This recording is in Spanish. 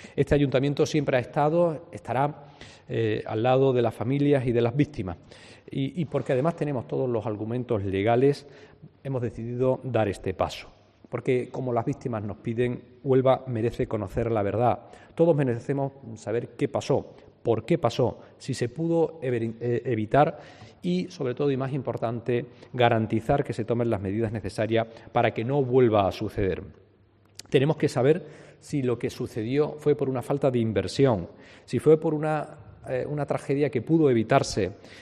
Este ayuntamiento siempre estará al lado de las familias y de las víctimas. Y porque además tenemos todos los argumentos legales, hemos decidido dar este paso. Porque, como las víctimas nos piden, Huelva merece conocer la verdad. Todos merecemos saber qué pasó, por qué pasó, si se pudo evitar y, sobre todo y más importante, garantizar que se tomen las medidas necesarias para que no vuelva a suceder. Tenemos que saber si lo que sucedió fue por una falta de inversión, si fue por una tragedia que pudo evitarse,